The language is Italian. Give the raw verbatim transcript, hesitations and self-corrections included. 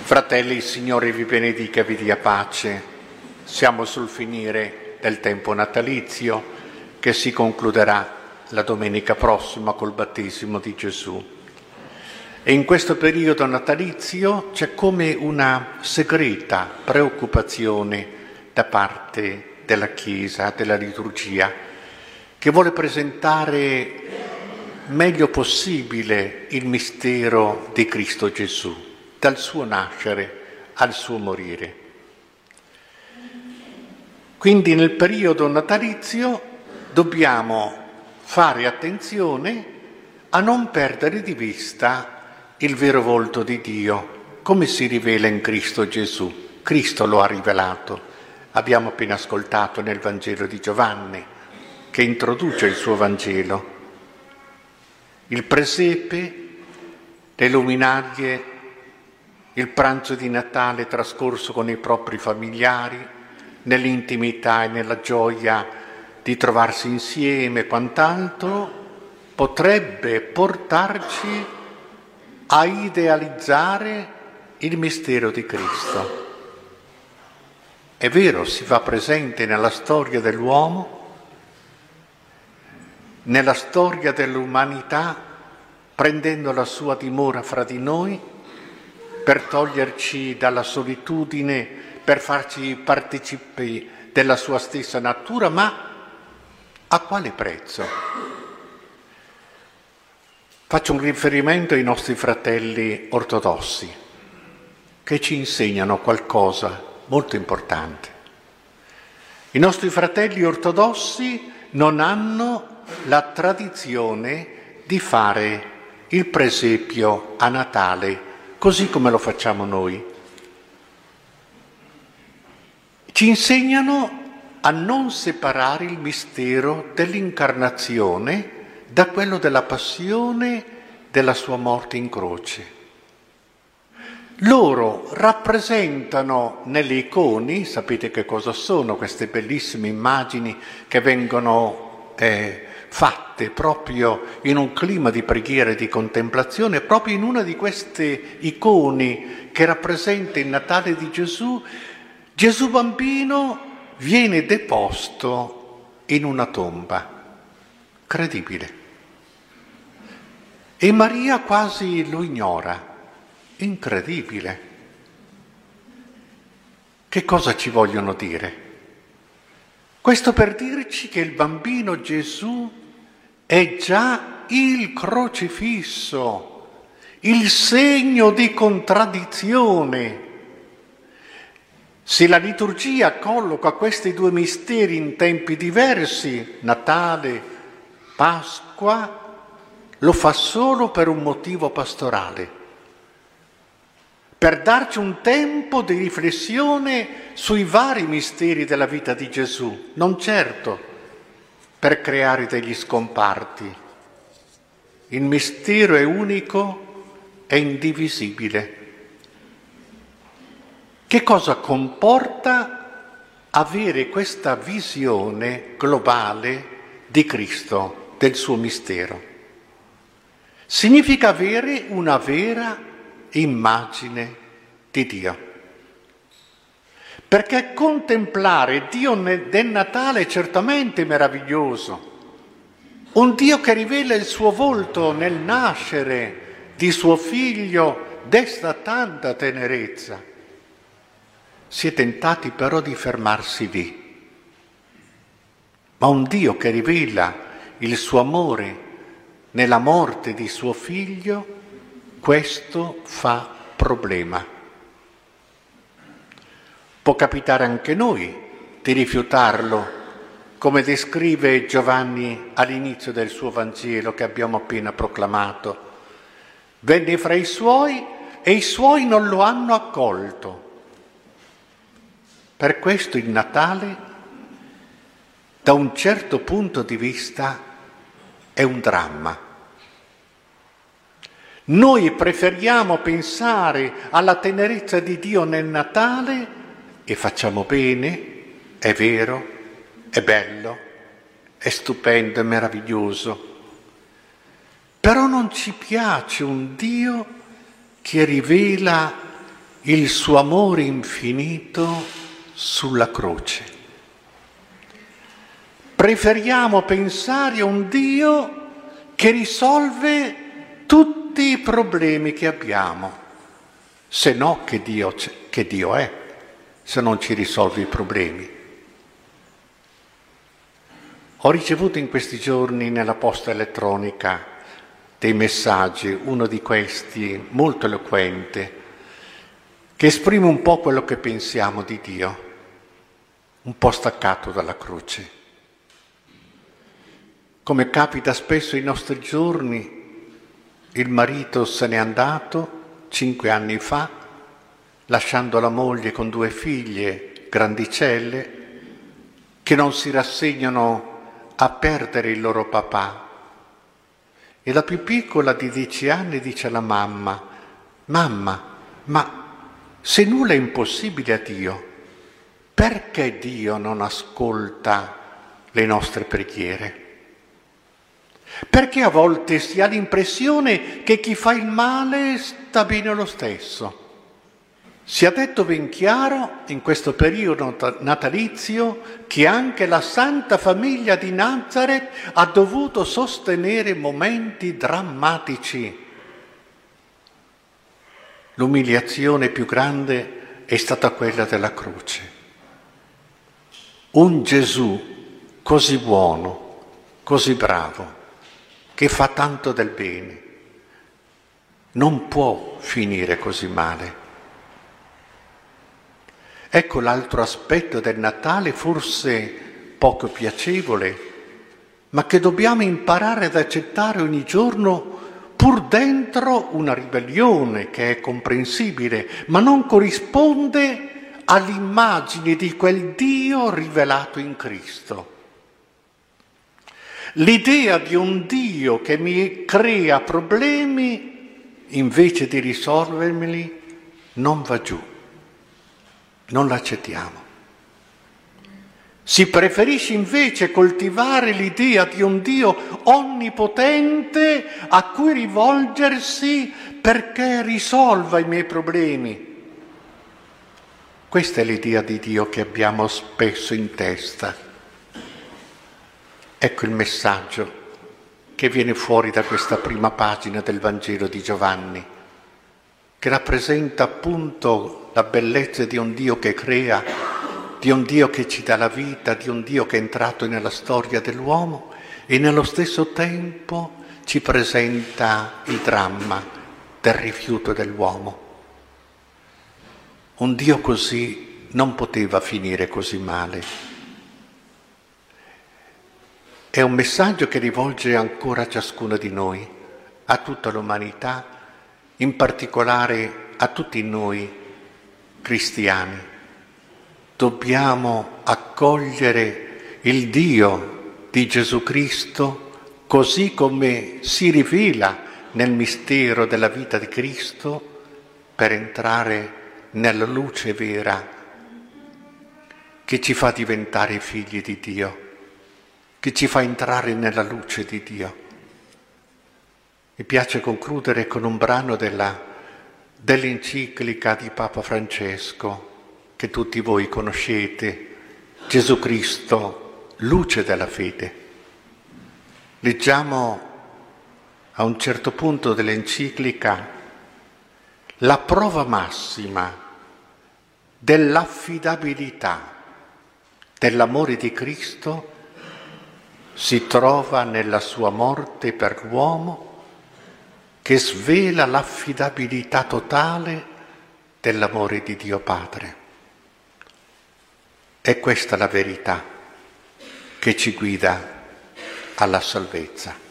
Fratelli, il Signore vi benedica e vi dia pace. Siamo sul finire del tempo natalizio che si concluderà la domenica prossima col battesimo di Gesù. E in questo periodo natalizio c'è come una segreta preoccupazione da parte della Chiesa, della liturgia, che vuole presentare meglio possibile il mistero di Cristo Gesù, dal suo nascere al suo morire. Quindi nel periodo natalizio dobbiamo fare attenzione a non perdere di vista il vero volto di Dio, come si rivela in Cristo Gesù. Cristo lo ha rivelato. Abbiamo appena ascoltato nel Vangelo di Giovanni, che introduce il suo Vangelo. Il presepe, le luminaglie, il pranzo di Natale trascorso con i propri familiari, nell'intimità e nella gioia di trovarsi insieme e quant'altro, potrebbe portarci a idealizzare il mistero di Cristo. È vero, si fa presente nella storia dell'uomo, nella storia dell'umanità, prendendo la sua dimora fra di noi, per toglierci dalla solitudine, per farci partecipi della sua stessa natura, ma a quale prezzo? Faccio un riferimento ai nostri fratelli ortodossi, che ci insegnano qualcosa molto importante. I nostri fratelli ortodossi non hanno la tradizione di fare il presepio a Natale così come lo facciamo noi. Ci insegnano a non separare il mistero dell'incarnazione da quello della passione, della sua morte in croce. Loro rappresentano nelle icone, sapete che cosa sono queste bellissime immagini che vengono eh, fatte proprio in un clima di preghiera e di contemplazione, proprio in una di queste icone che rappresenta il Natale di Gesù, Gesù bambino viene deposto in una tomba. Credibile. E Maria quasi lo ignora. Incredibile. Che cosa ci vogliono dire? Questo per dirci che il bambino Gesù è già il crocifisso, il segno di contraddizione. Se la liturgia colloca questi due misteri in tempi diversi, Natale, Pasqua, lo fa solo per un motivo pastorale, per darci un tempo di riflessione sui vari misteri della vita di Gesù, non certo per creare degli scomparti. Il mistero è unico e indivisibile. Che cosa comporta avere questa visione globale di Cristo, del suo mistero? Significa avere una vera immagine di Dio. Perché contemplare Dio del Natale è certamente meraviglioso. Un Dio che rivela il suo volto nel nascere di suo figlio desta tanta tenerezza. Si è tentati però di fermarsi lì. Ma un Dio che rivela il suo amore nella morte di suo figlio, questo fa problema. Può capitare anche noi di rifiutarlo, come descrive Giovanni all'inizio del suo Vangelo che abbiamo appena proclamato. Venne fra i suoi e i suoi non lo hanno accolto. Per questo il Natale, da un certo punto di vista, è un dramma. Noi preferiamo pensare alla tenerezza di Dio nel Natale e facciamo bene, è vero, è bello, è stupendo, è meraviglioso. Però non ci piace un Dio che rivela il suo amore infinito sulla croce. Preferiamo pensare a un Dio che risolve tutti i problemi che abbiamo, se no che Dio, che Dio è, se non ci risolve i problemi. Ho ricevuto in questi giorni nella posta elettronica dei messaggi, uno di questi molto eloquente, che esprime un po' quello che pensiamo di Dio, un po' staccato dalla croce. Come capita spesso ai nostri giorni, il marito se n'è andato cinque anni fa, lasciando la moglie con due figlie grandicelle che non si rassegnano a perdere il loro papà. E la più piccola di dieci anni dice alla mamma: «Mamma, ma se nulla è impossibile a Dio, perché Dio non ascolta le nostre preghiere? Perché a volte si ha l'impressione che chi fa il male sta bene lo stesso?» Si è detto ben chiaro in questo periodo natalizio che anche la Santa Famiglia di Nazareth ha dovuto sostenere momenti drammatici. L'umiliazione più grande è stata quella della croce. Un Gesù così buono, così bravo, che fa tanto del bene, non può finire così male. Ecco l'altro aspetto del Natale, forse poco piacevole, ma che dobbiamo imparare ad accettare ogni giorno, pur dentro una ribellione che è comprensibile, ma non corrisponde all'immagine di quel Dio rivelato in Cristo. L'idea di un Dio che mi crea problemi invece di risolvermeli non va giù, non l'accettiamo. Si preferisce invece coltivare l'idea di un Dio onnipotente a cui rivolgersi perché risolva i miei problemi. Questa è l'idea di Dio che abbiamo spesso in testa. Ecco il messaggio che viene fuori da questa prima pagina del Vangelo di Giovanni, che rappresenta appunto la bellezza di un Dio che crea, di un Dio che ci dà la vita, di un Dio che è entrato nella storia dell'uomo e nello stesso tempo ci presenta il dramma del rifiuto dell'uomo. Un Dio così non poteva finire così male. È un messaggio che rivolge ancora a ciascuno di noi, a tutta l'umanità, in particolare a tutti noi cristiani. Dobbiamo accogliere il Dio di Gesù Cristo così come si rivela nel mistero della vita di Cristo per entrare nella luce vera che ci fa diventare figli di Dio, che ci fa entrare nella luce di Dio. Mi piace concludere con un brano della, dell'enciclica di Papa Francesco, che tutti voi conoscete, Gesù Cristo, luce della fede. Leggiamo a un certo punto dell'enciclica: la prova massima dell'affidabilità dell'amore di Cristo si trova nella sua morte per l'uomo, che svela l'affidabilità totale dell'amore di Dio Padre. È questa la verità che ci guida alla salvezza.